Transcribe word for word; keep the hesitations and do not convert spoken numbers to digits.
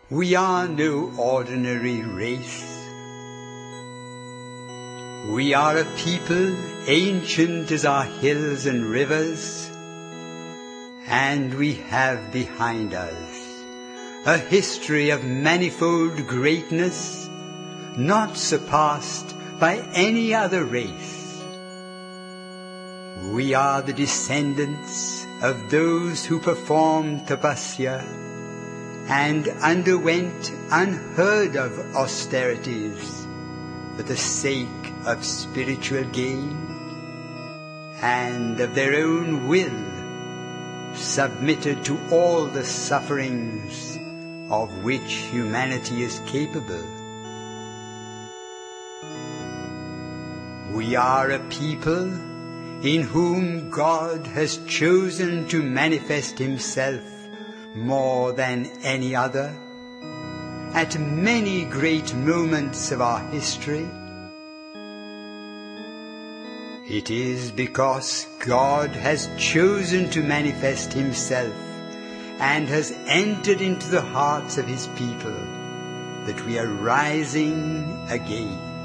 We are no ordinary race. We are a people ancient as our hills and rivers, and we have behind us a history of manifold greatness, not surpassed by any other race. We are the descendants of those who performed tapasya and underwent unheard of austerities for the sake of spiritual gain, and of their own will submitted to all the sufferings of which humanity is capable. We are a people in whom God has chosen to manifest himself more than any other at many great moments of our history. It is because God has chosen to manifest himself and has entered into the hearts of his people that we are rising again.